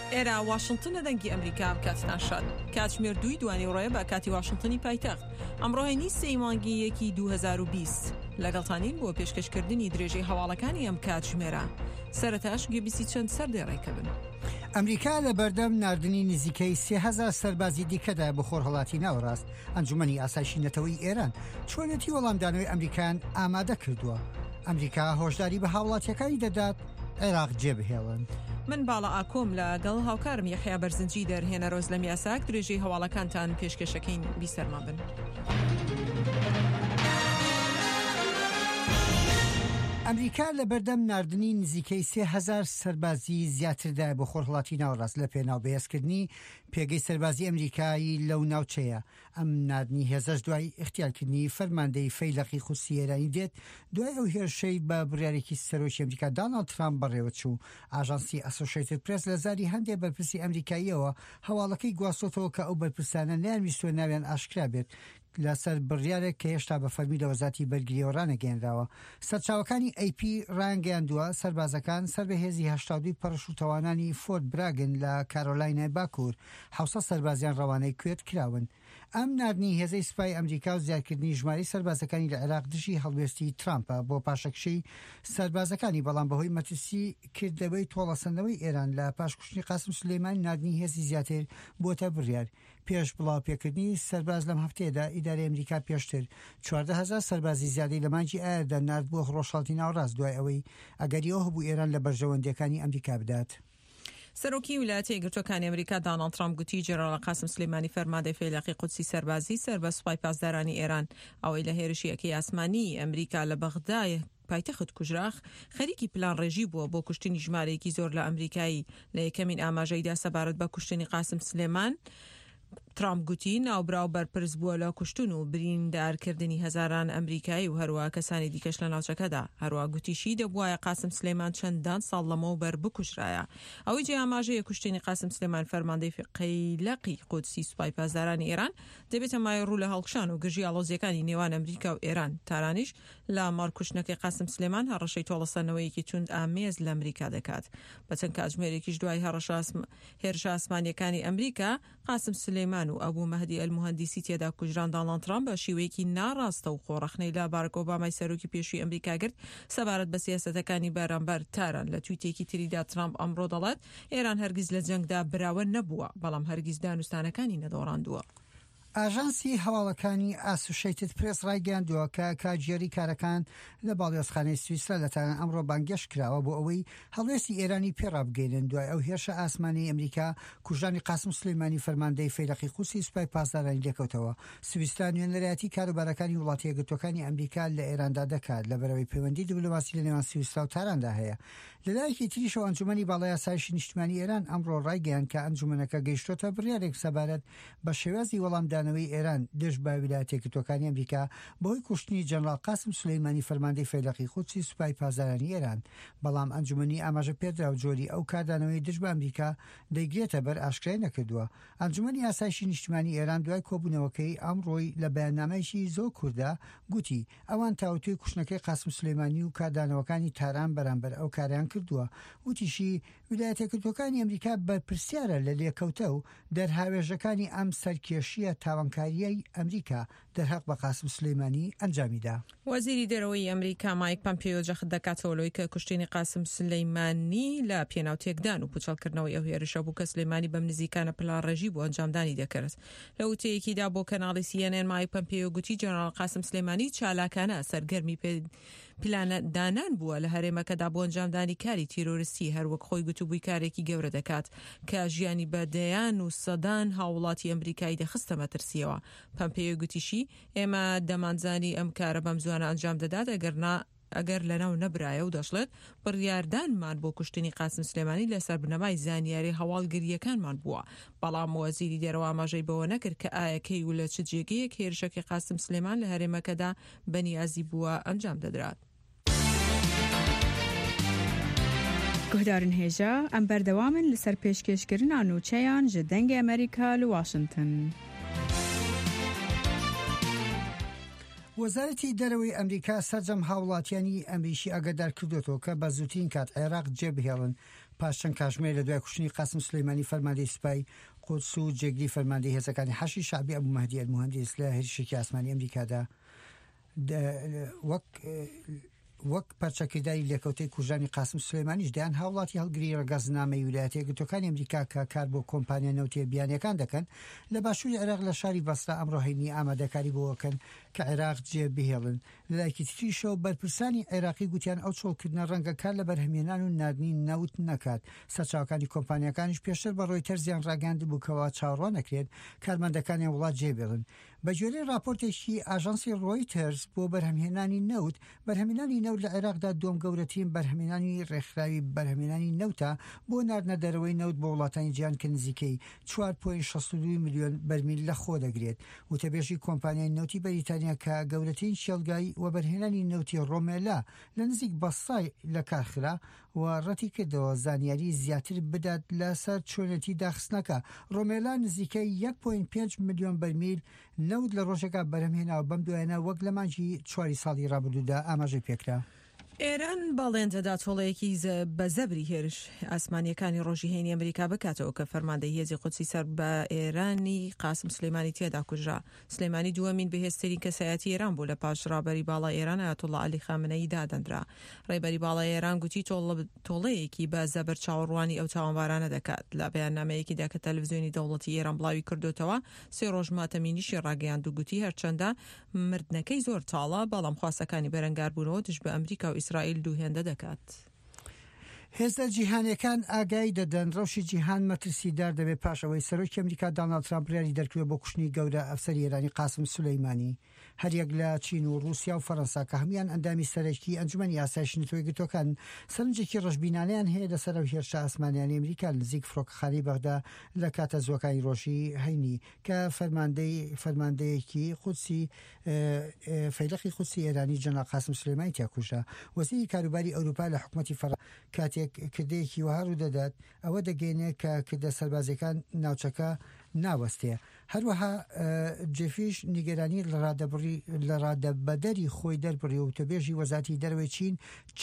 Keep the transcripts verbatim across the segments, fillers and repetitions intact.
ئێرە واشنگتن لە دەنگی ئەمریکا کاتتان شاد. کاتژمێر دوی دوانی ڕۆیە بە کاتی واشنگتنی پایتەخت. ئەمڕۆهێنی سێی مانگی یەکی دوو هەزار و بیست لەگەڵتانین بۆ پێشکەشکردنی درێژەی هەواڵەکانی ئەم کاتژمێرە. سەرەتاش گوێبیستی چەند سەردێڕێکە بن. ئەمریکا لە بەردەم ناردنی نزیکەی سێ هەزار سەربازی دیکەدا بە خۆرهەڵاتی ناوەڕاست. ئەنجومەنی ئاسایشی نەتەوەی ئێران چۆنێتی وەڵامدانەوەی ئەمریکان ئامادە کردووە. ئەمریکا هۆشداری بە هاوڵاتیەکانی دەدات عێراق جێبهێڵن. من باڵا ئاکۆم لەگەڵ هاوکارم یەحیا بەرزنجی دەرهێنە ڕۆز لە میاساک درێژەی هەواڵەکانتان پێشکەشەکەین بیسەرمان بن. ئەمریکا لە بەردەم ناردنی نزیکەی سێ هەزار سەربازی زیاتردا بۆ خۆرهەڵاتی ناوەڕاست لە پێناو بەهێزکردنی پێگەی سەربازی ئەمریکایی لەو ناوچەیە. ئەم ناردنی هێزەش دوای اختیارکردنی فەرماندەی فەیلەقی قودسی ئێرانی دێت دوای ئەو هێرشەی بە بڕیارێکی سەرۆکی ئەمریکا دۆناڵد ترامپ بەڕێوە چوو. ئاژانسی ئەسۆشیێتد پرێس لە زاری هەندێک بەرپرسی ئەمریکاییەوە هەواڵەکەی گواستۆتەوە کە ئەو بەرپرسانە نەیانویستوە ناویان ئاشکرا بێت لەسەر بڕیارێک کە هێشتا بە فەرمی لە وەزارەتی بەرگریەوە ڕانەگەیاندراوە. سەرچاوەکانی ئەی پی ڕایانگەیاندووە سەربازەکان سەر بە هێزی هەشتا و دوو پەرەشوتەوانانی فۆرت براگن لە کارۆلاینای باکوور حوسە سەربازیان ڕەوانەی کوێت کراون. ئەم ناردنی هێزەی سوپای ئەمریکا و زیادکردنی ژمارەی سەربازەکانی لە عێراق دژی هەڵوێستی ترامپە بۆ پاشەکشەی سەربازەکانی، بەڵام بەهۆی مەترسی کردەوەی تۆڵەسەندەوەی ئێران لە پاشکوشتنی قاسم سولەیمانی ناردنی هێزی زیاتر بۆتە بڕیار. پێش بڵاوپێکردنی سەرباز لەم هەفتەیەدا ئیدارەی ئەمریکا پێشتر چواردە هەزار سەربازی زیادەی لە مانگی ئایاردا نارد بۆ ڕۆژهەڵاتی ناوەڕاست دوای ئەوەی ئەگەریەوە هەبوو ئێران لە بەرژەوەندەکانی ئەمریکا بدات. سەرۆکی ویلایەتە یەکگرتووەکانی ئەمریکا دۆناڵد ترامپ گوتی جێنەرال قاسم سولەیمانی فەرماندەی فەیلەقی قودسی سەربازی سەر بە سوپای پاسدارانی ئێران ئەوەی لە هێرشیەکەی ئاسمانی ئەمریکا لە بەغدای پایتەخت کوژراخ خەریکی پلان ڕێژی بووە بۆ کوشتنی ژمارەیەکی زۆر لە ئەمریکایی. لە یەکەمین ئاماژەیدا سەبارەت بە کوشتنی قاسم سولەیمان ترامپ گوتی ناوبراو بەرپرس بووە لە کوشتن و بریندارکردنی هەزاران ئەمریکایی و هەروە کەسانی دیکەش لە ناوچەکەدا. هەروە گوتیشی دەبوایە قاسم سولەیمان چەندان ساڵ لەمەوبەر بکوژرایە. ئەوەی جێ ئاماژەیە کوشتنی قاسم سولەیمان فەرماندەی فەیلەقی قودسی سوپای پاسدارانی ئێران دەبێتە مای ڕوو لە هەڵکشان و گژی ئاڵۆزیەکانی نێوان ئەمریکا و ئێران. تارانیش لە ماڕکوشتنەکەی قاسم سولەیمان هەڕەشەی تۆڵەسەندنەوەیەکی توند ئامێز لە ئەمریکا دەکات. بە چەند کاتژمێرێکیش دوای هێرشە ئاسمانیەکانی ئەمریکا قاسم سولەیمان و ئەبوو مەهدی ئەلموهەندیسی تێدا کوژران. دۆناڵد ترامپ بە شیوەیەکی ناڕاستە و خۆڕەخنەی لە باراک ئۆبامای سەرۆکی پێشووی ئەمریکا کرد سەبارەت بە سیاسەتەکانی بەرامبەر تاران. لە تویتێکی تریدا ترامپ ئەمڕۆ دەڵێت ئێران هەرگیز لە جەنگدا براوە نەبووە، بەڵام هەرگیز دانوستانەکانی نەدۆڕاندووە. ئاژانسی هەواڵەکانی ئاسوشیێتد پرێس ڕایگەیاندووە کە کاتژێری کارەکان لە باڵیۆزخانەی سویسرا لە تایوان ئەمڕۆ بانگێش کراوە بۆ ئەوەی هەڵوێستی ئێرانی پێڕابگەێنن دوای ئەو هێرشە ئاسمانی ئەمریکا کوژانی قاسم سولەیمانی فەرماندەی فەیلەقی قودسی سوپای پاسدارانی دەکەوتەوە. سویسرا نوێنەرایەتی کاروبارەکانی وڵاتی یەکگرتووەکانی ئەمریکا لە ئێراندا دەکات لە بەرەوەی پەیوەندی دیبلۆماسی لە نێوان سویسرا و تاراندا هەیە. لەلایەکی تریشەوە ئەنجومەنی باڵای ئاسایشی نیشتیمانی ئێران ئەمڕۆ ڕایگەیاند کە ئەنجومەنەکە گەیشتۆتە بڕیارێک سەبارەت بە شێوازی وەڵامدانەوەی ئێران دژ بە ویلایەتە یەکگرتووەکانی ئەمریکا بەهۆی کوشتنی جەنەرال قاسم سولەیمانی فەرماندەی فەیلەقی قودسی سوپای پاسدارانی ئێران. بەڵام ئەنجومەنی ئاماژە پێدرا و جۆری ئەو کاردانەوەی دژ بە ئەمریکا دەیگرێتە بەر ئاشکرای نەکردووە. ئەنجومەنی ئاسایشی نیشتیمانی ئێران دوای کۆبوونەوەکەی ئەمڕۆی لە بەیاننامەیەکی زۆر کووردا گوتی ئەوان تاوتوی کوشتنەکەی قاسم سولەیمانی و کاردانەوەکانی تاران بەرامبەر ئەو کاریان کردووە. وتیشی ویلایەتە یەکگرتووەکانی ئەمریکا بەرپرسیارە لە لێکەوتە و دەرهاوێژەکانی ئەم سەرکێشیە تاوانکاریەی ئەمریکا دەرهەق بە قاسم سولەیمانی ئەنجامیدا. وەزیری دەرەوەی ئەمریکا مایک پۆمپیۆ جەخت دەکاتەوە لەوەی کە کوشتنی قاسم سولەیمانی لە پێناوتێکدان و پوچەڵکردنەوەی ئەو هێرشە بوو کە سولەیمانی بەم نزیکانە پلان ڕێژی بۆ ئەنجامدانی دەکرێت. لە وتەیەکیدا بۆ کەناڵی سی ئێن ئێن مایک پۆمپیۆ گوتی جەنەرال قاسم سولەیمانی چالاکانە سەرگەرمی پلانە دانان بووە لە هەرێمەکەدا بۆ ئەنجامدانی کاری تیرۆریستی، هەروەک خۆی گوتوبووی کارێکی گەورە دەکات کە ژیانی بەدەیان و سەدان هاوڵاتی ئەمریکایی دەخستە مەترسیەوە. پۆمپیۆ گوتیشی ئێمە دەمانزانی ئەم کارە بەم زوانە ئەنجام دەدات ئەگەرنا ئەگەر لەناو نەبرایە و دەشڵێت بڕیاردانمان بۆ کوشتنی قاسم سولەیمانی لەسەر بنەمای زانیاری هەواڵگریەکانمان بووە. بەڵام وەزیری دەرەوە ئاماژەی بەوە نەکرد کە ئایەکەی و لە چ جێگەیەک هێرشەکەی قاسم سولەیمان لە هەرێمەکەدا بەنیازی بووە ئەنجام دەدرات. گهدارن هێژە ئەم بەردەوامن لەسەر پێشکەشکردنا نوچەیان ji dengê ئەمریکا لە واشنگتن. وەزارەتی دەرەوەی ئەمریکا سەرجەم هاوڵاتیانی ئەمریکی ئاگادار کردوێتەوە کە بە زووترین کات عێراق جێبهێڵن پاش چەند کاتژمێر لە دوای کوشتنی قاسم سلەیمانی فەرماندەی سوپای قودس و جێگیری فەرماندەی هێزەکانی حەشی شعبی ئەبوو مەهدی ئەلموهەندیس لە هێرشێکی ئاسمانی ئەمریکادا وەک وەک پەرچەکرداری لێکەوتەی کوژانی قاسم سلەیمانیش دەیان هاوڵاتی هەڵگری ڕەگەزنامەی ویلایەتە یەکگرتووەکانی ئەمریکا کە کار بۆ کۆمپانیا نەوتیە بیانیەکان دەکەن لە باشووری عێراق لە شاری بەسرا ئەمڕۆ هەینی ئامادەکاری بۆەکەن کە عێراق جێبهێڵن لەلایەکی تریشەوە بەرپرسانی عێراقی گوتیان ئەو چۆڵکردنە ڕەنگە کار لە بەرهەمهێنان و نردنی نەوت نەکات سەرچاوەکانی کۆمپانیەکانیش پێشتر بە ڕۆیتەرز یان ڕاگەاند بووکەوە چاوەڕوان نەکرێت کارمەندەکانی وڵات جێبێڵن بە گوێرەی راپۆرتێکی ئاژانسی ڕۆیتەرز بۆ بەرهەمهێنانی نەوت بەرهەمهێنانی نەوت لە عێراقدا دووەم گەورەترین بەرهەمهێنانی ڕێکخراوی بەرهەمهێنانی نەوتە بۆ ناردنە دەرەوەی نەوت بۆ وڵاتانی جیهان کە نزیکەی چوار پۆینت شەست و دوو ملیۆن بەرمیل لە خۆ دەگرێت وتەبێژی کۆمپانیای نەوتی بەریتانیا کە گەورەترین شێڵگای و بەرهێنانی نەوتی ڕۆمێلا لە نزیک بەسای لە کارخرا و ڕەتی کردەوە زانیاری زیاتر بدات لەسەر چۆنەتی داخستنەکە ڕۆمێلا نزیکەی یەک پۆینت پێنج ملیۆن بەرمیل نەوت لە ڕۆژێکا بەرهەمهێناوە بەم دوایانە وەک لە مانجی چواری ساڵی ڕابردوودا ئاماژەی پێکرا. ئێران باڵێنجەدا تۆڵەیەکی بە زەبری هێرش ئاسمانیەکانی ڕۆژی هێنی ئەمریکا بکاتەوە کە فەرماندەی هێزی قودسی سەر بە ئێرانی قاسم سلەیمانی تێدا کوژرا. سلەیمانی دووەمین بەهێزترین کەسایەتی ئێران بوو لە پاش ڕابەری باڵای ئێران ئایەتوڵڵا عەلی خامنەئی دادەنرا. ڕێبەری باڵای ئێران گوتی تۆڵەیەکی بە زەبر چاوەڕوانی ئەو تاوانبارانە دەکات. لە بەیاننامەیەکیدا کە تەلەڤیزیۆنی دەوڵەتی ئێران بڵاوی کردوتەوە سێ ڕۆژ ماتەمینیشی ڕاگەیاند و گوتی هەرچەندە مردنەکەی زۆر تاڵە بەڵام خواستەکانی بەرەنگاربوونەوە دژ بە ئەمریکا و ئیسرائیل دوو هێندە دەکات. هێزە جیهانیەکان ئاگای دەدەن ڕەوشی جیهان مەترسیدار دەبێت پاشەوەی سەرۆکی ئەمریکا دۆناڵد ترامپ بڕیاری دەرکردووە بۆ کوشتنی گەورە ئەفسەری ئێرانی قاسم سلەیمانی هەریەک لە چین و رووسیا و فەڕەنسا کە هەمویان ئەندامی سەرەکی ئەنجومەنی ئاسایشی نەتۆی یەکگرتووەکان سەرنجێکی ڕەشبینانەیان هەیە لەسەر ئەو هێرشە ئاسمانیانی ئەمریکا نزیک فڕۆکەخانەی بەغدا لە کاتە زۆکانی ڕۆژی هەینی کە فەرماندەی فەرماندەیەکی قودسی فەیلقی قودسی ئێرانی جەنرال قاسم سلەیمانی تیاکوژا. وەزیری کاروباری ئەوروپا لە حکومەتی فەڕەنسا کاتێک کردەیەکی وەها ڕوو دەدات ئەوە دەگەێنێت کە کردە سەربازەکان ناوچەکە ناوەستێ. هەروەها جێفیش نیگەرانی لە ڕادەبەدەری خۆی دەربڕی و تەبێژی وەزارەتی دەرەوەی چین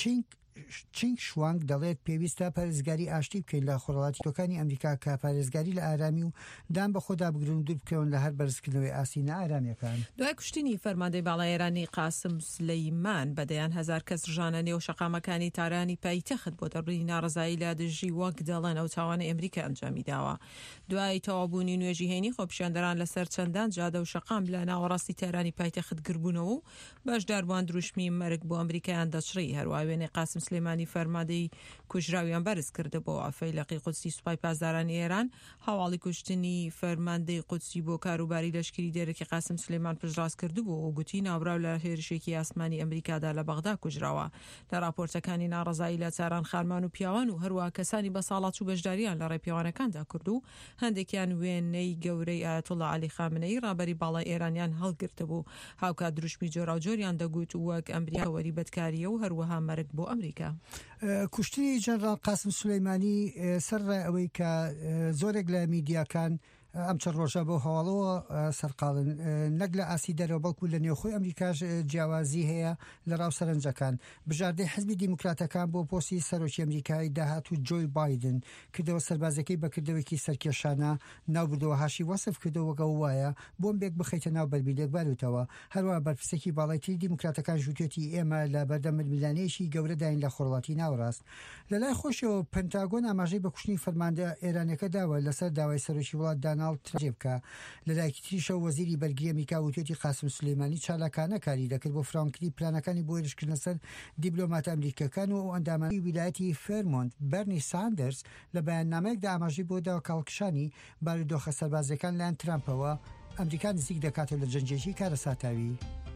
چینگ شوانگ دەڵێت پێویستە پارێزگاری ئاشتی بکەین لە خۆرهڵاتیەکانی ئەمریکا کە پارێزگاری لە ئارامی و دام بە خۆدا بگرن دوور بکەون لە هەر بەرزکردنەوەی ئاسینە ئارامیەکان. دوای کوشتنی فەرماندەی باڵای ئێرانی قاسم سلەیمان بەدەیان هەزار کەس ژانە نێو شەقامەکانی تارانی پایتەخت بۆ دەڕووی ناڕزایی لە دژی وەک دەڵێن ئەو تاوانە ئەمریکا ئەنجامی داوە. دوای تەوابوونی نوێژی هێنی خۆپیشاندەران لەسەر چەندان جادە و شەقام لە ناوەڕاستی تارانی پایتەخت گربوونەوە و بەشداربووان دروشمی مەرگ بۆ ئەمریکایان دەچڕی. هەروە وێنەی قاسم سلەیمانی فەرماندەی کوژراویان بەرز کردە بۆ فەیلقی قودسی سوپای پاسدارانی ئێران هەواڵی کوشتنی فەرماندەی قودسی بۆ کاروباری لەشکری دێرەکی قاسم سلەیمان پشتڕاست کردبوو و گوتی ناوراو لە هێرشێکی ئاسمانی ئەمریکادا لە بەغدا کوژراوە. لە راپۆرتەکانی ناڕزایی لە چاران خارمان و پیاوان و هەروە کەسانی بەساڵات و بەشداریان لە ڕێپیاوانەکاندا کرد و هەندێکیان وێنەی گەورەی ئایەتوڵڵا عەلی خامنەئی ڕابەری باڵای ئێرانیان هەڵگرتە بوو. هاوکات دروشمی جۆرا و جۆریان دەگوت وەک ئەمریکا وەری بەدکاریە و هەروەها مەرگ بۆ ئەمریکا. کوشتنی جەنرال قاسم سلەیمانی سەرڕای ئەوەی کە زۆرێک لە میدیاکان ئەم چەند ڕۆژە بۆ هەواڵەوە سەرقاڵن نەک لە ئاسی دەرەوە بەڵکو لە نێوخۆی ئەمریکاش جیاوازی هەیە لە ڕاو سەرنجەکان. بژاردەی حزبی دیموکراتەکان بۆ پۆستی سەرۆکی ئەمریکای داهات و جۆی بایدن کردەوە سەربازەکەی بەکردەوەیکی سەرکێشانە ناوبردەوە هاشی وەسف کردەوەگە وایە بۆمبێک بخەیتە ناو بەرمیلێک بارودەوە. هەروە بەرپرسێکی باڵایتی دیموکراتەکان ژووتێتی ئێمە لە بەردەم ململانەیەکی گەورەداین لە خۆرهڵاتی ناوەڕاست. لە لای خۆشەوە پەنتاگۆن ئاماژەی بە کوشتنی فەرماندە ئێرانەکە داوە لەسەر داوای سەرۆکی وڵات داناڵد ترامپ بکە. لەلایەکی تریشە وەزیری بەرگری ئەمریکا وتێتی قاسم سلەیمانی چالاکانە کاری دەکرد بۆ فراوانکردنی پلانەکانی بۆ هێرشکردنە سەر دیبلۆماتە ئەمریکەکان و ئەندامانی ویلایەتی فێرمۆنت بەرنی ساندرز لە بەیاننامەیەکدا ئاماژەی بۆ داوە کاڵکشانی بارودۆخە سەربازەکان لایەن ترامپەوە ئەمریکا نزیک دەکاتەوە لە جەنجێکی کارە ساتاوی.